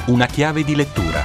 Una chiave di lettura.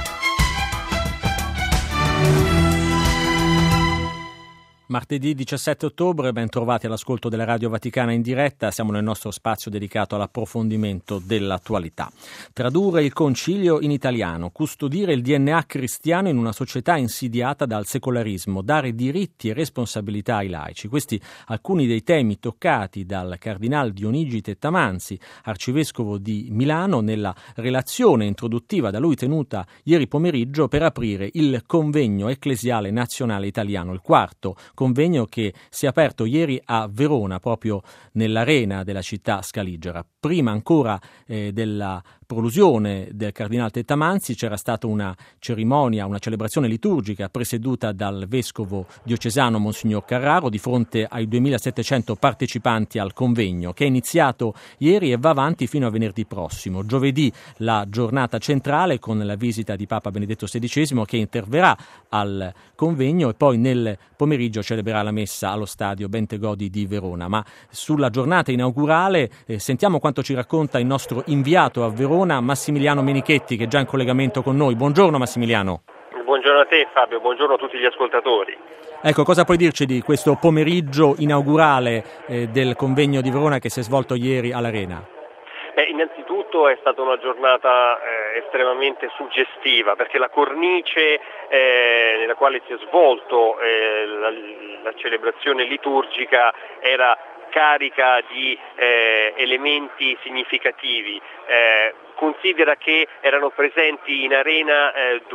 Martedì 17 ottobre, ben trovati all'ascolto della Radio Vaticana in diretta. Siamo nel nostro spazio dedicato all'approfondimento dell'attualità. Tradurre il concilio in italiano, custodire il DNA cristiano in una società insidiata dal secolarismo, dare diritti e responsabilità ai laici. Questi alcuni dei temi toccati dal cardinal Dionigi Tettamanzi, arcivescovo di Milano, nella relazione introduttiva da lui tenuta ieri pomeriggio per aprire il convegno ecclesiale nazionale italiano, il quarto convegno che si è aperto ieri a Verona, proprio nell'arena della città scaligera. Prima ancora della prolusione del cardinal Tettamanzi c'era stata una cerimonia, una celebrazione liturgica presieduta dal vescovo diocesano Monsignor Carraro di fronte ai 2700 partecipanti al convegno, che è iniziato ieri e va avanti fino a venerdì prossimo. Giovedì la giornata centrale con la visita di Papa Benedetto XVI, che interverrà al convegno, e poi nel pomeriggio celebrerà la messa allo stadio Bentegodi di Verona. Ma sulla giornata inaugurale sentiamo quanto ci racconta il nostro inviato a Verona, Massimiliano Menichetti, che è già in collegamento con noi. Buongiorno Massimiliano. Buongiorno a te Fabio, buongiorno a tutti gli ascoltatori. Ecco, cosa puoi dirci di questo pomeriggio inaugurale del convegno di Verona che si è svolto ieri all'Arena? Innanzitutto è stata una giornata estremamente suggestiva, perché la cornice nella quale si è svolto la celebrazione liturgica era carica di elementi significativi. Considera che erano presenti in arena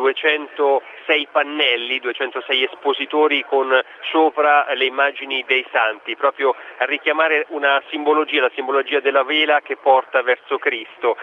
206 pannelli, 206 espositori con sopra le immagini dei santi, proprio a richiamare una simbologia, la simbologia della vela che porta verso Cristo.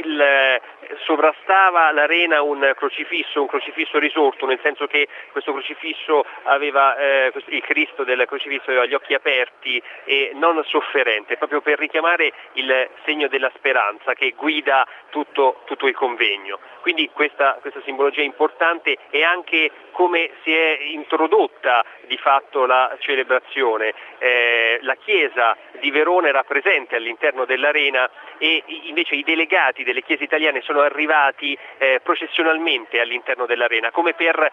Sovrastava l'arena un crocifisso risorto, nel senso che questo crocifisso aveva, il Cristo del crocifisso aveva gli occhi aperti e non sofferente, proprio per richiamare il segno della speranza che guida tutto il convegno. Quindi questa simbologia è importante, e anche come si è introdotta di fatto la celebrazione. La Chiesa di Verona era presente all'interno dell'arena, e invece i delegati delle chiese italiane sono arrivati processionalmente all'interno dell'arena, come per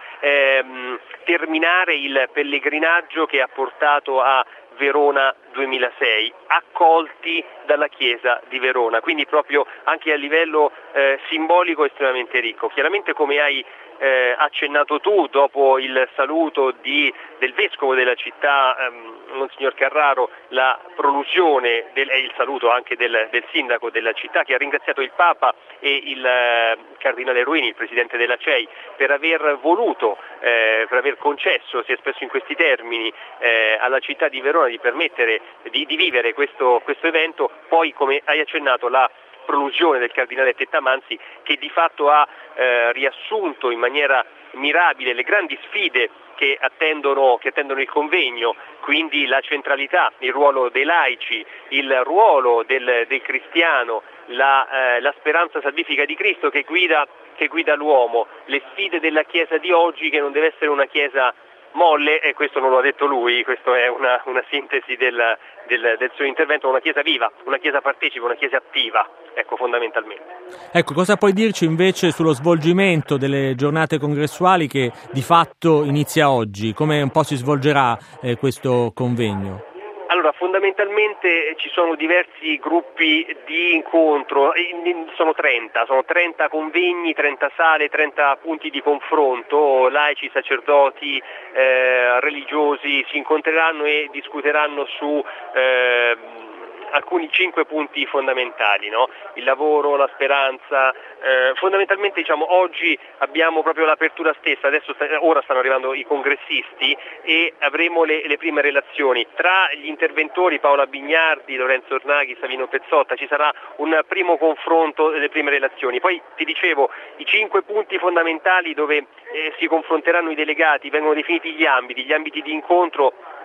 terminare il pellegrinaggio che ha portato a Verona 2006, accolti dalla Chiesa di Verona, quindi proprio anche a livello simbolico estremamente ricco. Chiaramente, come hai accennato tu, dopo il saluto del vescovo della città, Monsignor Carraro, la prolusione e il saluto anche del sindaco della città, che ha ringraziato il Papa e il cardinale Ruini, il presidente della CEI, per aver voluto, per aver concesso, si è espresso in questi termini, alla città di Verona di permettere di vivere questo evento. Poi, come hai accennato, la prolusione del cardinale Tettamanzi, che di fatto ha riassunto in maniera mirabile le grandi sfide che attendono il convegno, quindi la centralità, il ruolo dei laici, il ruolo del cristiano, la speranza salvifica di Cristo che guida l'uomo, le sfide della Chiesa di oggi, che non deve essere una Chiesa molle, e questo non lo ha detto lui, questo è una sintesi del suo intervento, una Chiesa viva, una Chiesa partecipa, una Chiesa attiva, ecco, fondamentalmente. Ecco, cosa puoi dirci invece sullo svolgimento delle giornate congressuali che di fatto inizia oggi? Come un po' si svolgerà questo convegno? Allora, fondamentalmente ci sono diversi gruppi di incontro, sono 30 convegni, 30 sale, 30 punti di confronto, laici, sacerdoti, religiosi si incontreranno e discuteranno su alcuni 5 punti fondamentali, no? Il lavoro, la speranza, fondamentalmente oggi abbiamo proprio l'apertura stessa, ora stanno arrivando i congressisti e avremo le prime relazioni. Tra gli interventori Paola Bignardi, Lorenzo Ornaghi, Savino Pezzotta ci sarà un primo confronto delle prime relazioni. Poi ti dicevo, i 5 punti fondamentali dove si confronteranno i delegati, vengono definiti gli ambiti di incontro.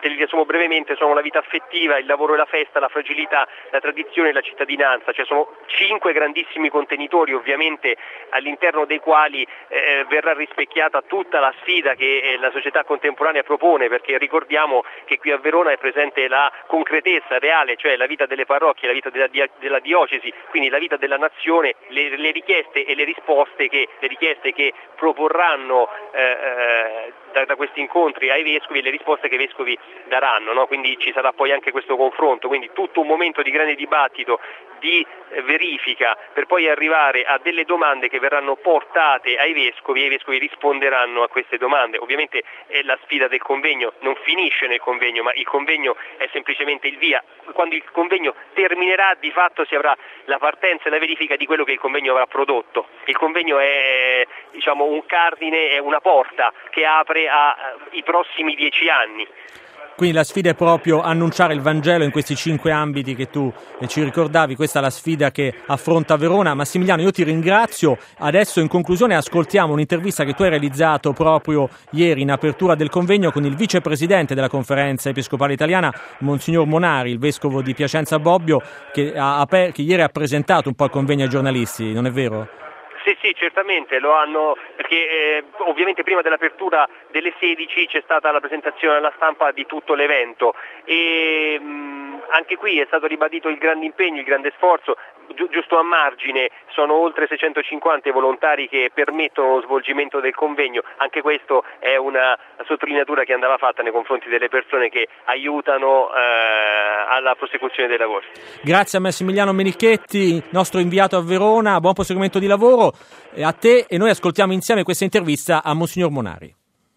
te li riassumo brevemente, sono la vita affettiva, il lavoro e la festa, la fragilità, la tradizione e la cittadinanza, cioè sono 5 grandissimi contenitori ovviamente all'interno dei quali verrà rispecchiata tutta la sfida che la società contemporanea propone, perché ricordiamo che qui a Verona è presente la concretezza reale, cioè la vita delle parrocchie, la vita della diocesi, quindi la vita della nazione, le richieste e le richieste che proporranno da questi incontri ai vescovi e le risposte che i vescovi daranno, no? Quindi ci sarà poi anche questo confronto, quindi tutto un momento di grande dibattito, di verifica, per poi arrivare a delle domande che verranno portate ai vescovi e i vescovi risponderanno a queste domande. Ovviamente la sfida del convegno non finisce nel convegno, ma il convegno è semplicemente il via. Quando il convegno terminerà, di fatto si avrà la partenza e la verifica di quello che il convegno avrà prodotto. Il convegno è, diciamo, un cardine, è una porta che apre ai prossimi 10 anni. Quindi la sfida è proprio annunciare il Vangelo in questi 5 ambiti che tu ci ricordavi. Questa è la sfida che affronta Verona. Massimiliano, io ti ringrazio. Adesso in conclusione ascoltiamo un'intervista che tu hai realizzato proprio ieri in apertura del convegno con il vicepresidente della Conferenza Episcopale Italiana, Monsignor Monari, il vescovo di Piacenza Bobbio, che ieri ha presentato un po' il convegno ai giornalisti, non è vero? Sì, certamente lo hanno, perché ovviamente prima dell'apertura delle 16 c'è stata la presentazione alla stampa di tutto l'evento e anche qui è stato ribadito il grande impegno, il grande sforzo. Giusto a margine, sono oltre 650 i volontari che permettono lo svolgimento del convegno. Anche questo è una sottolineatura che andava fatta nei confronti delle persone che aiutano alla prosecuzione dei lavori. Grazie a Massimiliano Menichetti, nostro inviato a Verona, buon proseguimento di lavoro a te, e noi ascoltiamo insieme questa intervista a Monsignor Monari.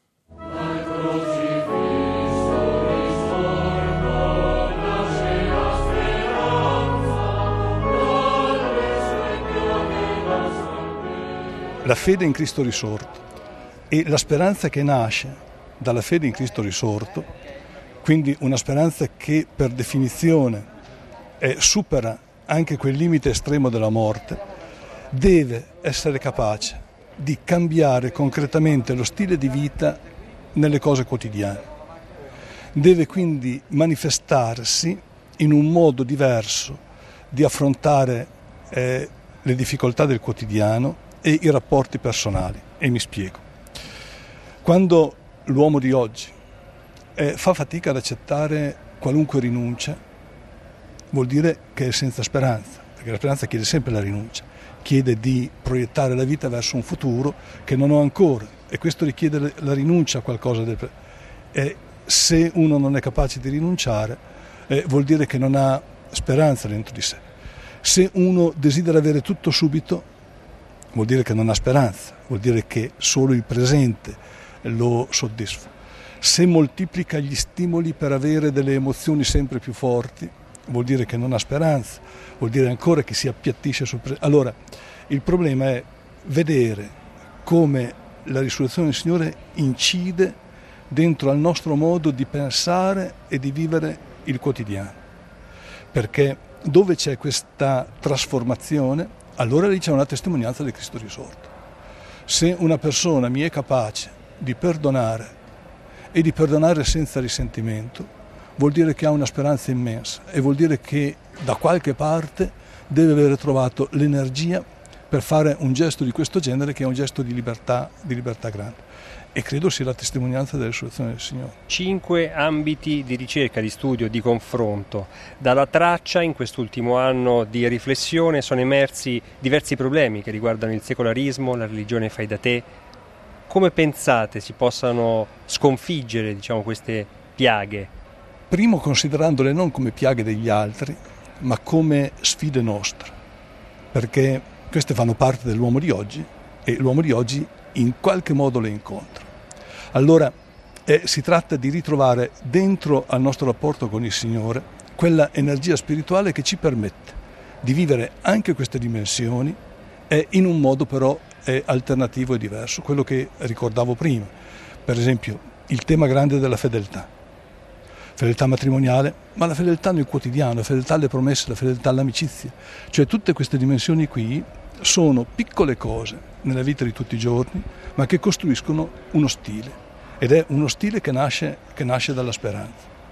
La fede in Cristo risorto e la speranza che nasce dalla fede in Cristo risorto, quindi una speranza che per definizione supera anche quel limite estremo della morte, deve essere capace di cambiare concretamente lo stile di vita nelle cose quotidiane. Deve quindi manifestarsi in un modo diverso di affrontare le difficoltà del quotidiano e i rapporti personali. E mi spiego. Quando l'uomo di oggi fa fatica ad accettare qualunque rinuncia, vuol dire che è senza speranza, perché la speranza chiede sempre la rinuncia, chiede di proiettare la vita verso un futuro che non ho ancora, e questo richiede la rinuncia a qualcosa se uno non è capace di rinunciare, vuol dire che non ha speranza dentro di sé. Se uno desidera avere tutto subito, vuol dire che non ha speranza, vuol dire che solo il presente lo soddisfa. Se moltiplica gli stimoli per avere delle emozioni sempre più forti, vuol dire che non ha speranza, vuol dire ancora che si appiattisce sul presente. Allora, il problema è vedere come la risurrezione del Signore incide dentro al nostro modo di pensare e di vivere il quotidiano. Perché dove c'è questa trasformazione, allora lì c'è una testimonianza di Cristo risorto. Se una persona mi è capace di perdonare e di perdonare senza risentimento, vuol dire che ha una speranza immensa e vuol dire che da qualche parte deve avere trovato l'energia per fare un gesto di questo genere, che è un gesto di libertà grande. E credo sia la testimonianza della risurrezione del Signore. 5 ambiti di ricerca, di studio, di confronto. Dalla traccia, in quest'ultimo anno di riflessione, sono emersi diversi problemi che riguardano il secolarismo, la religione fai da te. Come pensate si possano sconfiggere, queste piaghe? Primo, considerandole non come piaghe degli altri, ma come sfide nostre, perché queste fanno parte dell'uomo di oggi e l'uomo di oggi in qualche modo le incontra. Allora si tratta di ritrovare dentro al nostro rapporto con il Signore quella energia spirituale che ci permette di vivere anche queste dimensioni in un modo però alternativo e diverso, quello che ricordavo prima. Per esempio il tema grande della fedeltà matrimoniale, ma la fedeltà nel quotidiano, la fedeltà alle promesse, la fedeltà all'amicizia, cioè tutte queste dimensioni qui sono piccole cose nella vita di tutti i giorni, ma che costruiscono uno stile, ed è uno stile che nasce dalla speranza.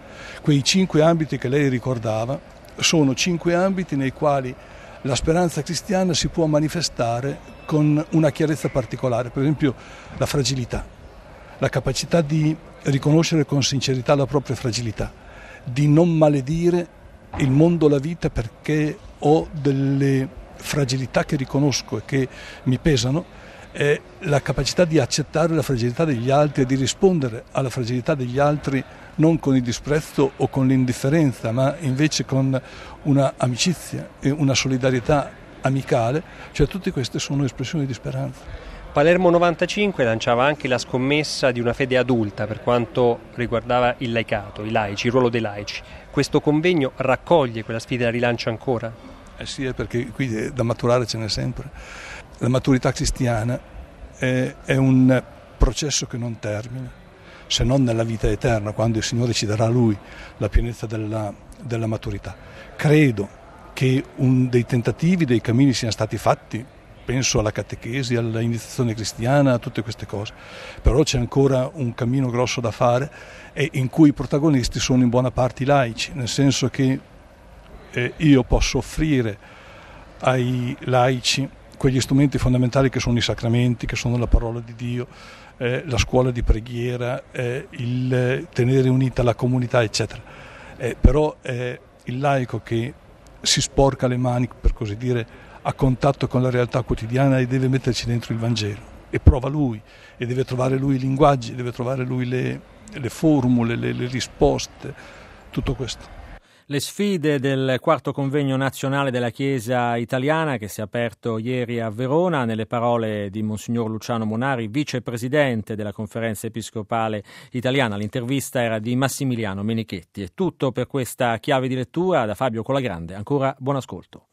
quei 5 ambiti che lei ricordava sono 5 ambiti nei quali la speranza cristiana si può manifestare con una chiarezza particolare. Per esempio la fragilità, la capacità di riconoscere con sincerità la propria fragilità, di non maledire il mondo, la vita, perché ho delle fragilità che riconosco e che mi pesano, è la capacità di accettare la fragilità degli altri e di rispondere alla fragilità degli altri non con il disprezzo o con l'indifferenza, ma invece con una amicizia e una solidarietà amicale. Cioè tutte queste sono espressioni di speranza. Palermo 95 lanciava anche la scommessa di una fede adulta per quanto riguardava il laicato, i laici, il ruolo dei laici. Questo convegno raccoglie quella sfida e la rilancia ancora? Sì, è perché qui da maturare ce n'è sempre. La maturità cristiana è un processo che non termina, se non nella vita eterna, quando il Signore ci darà Lui la pienezza della maturità. Credo che dei tentativi, dei cammini siano stati fatti, penso alla catechesi, all'iniziazione cristiana, a tutte queste cose, però c'è ancora un cammino grosso da fare e in cui i protagonisti sono in buona parte i laici, nel senso che io posso offrire ai laici quegli strumenti fondamentali che sono i sacramenti, che sono la parola di Dio, la scuola di preghiera, il tenere unita la comunità, eccetera. Però il laico che si sporca le mani, per così dire, a contatto con la realtà quotidiana e deve metterci dentro il Vangelo e prova lui e deve trovare lui i linguaggi, deve trovare lui le formule, le risposte, tutto questo. Le sfide del quarto convegno nazionale della Chiesa italiana che si è aperto ieri a Verona, nelle parole di Monsignor Luciano Monari, vicepresidente della Conferenza Episcopale Italiana. L'intervista era di Massimiliano Menichetti. È tutto per questa chiave di lettura da Fabio Colagrande. Ancora buon ascolto.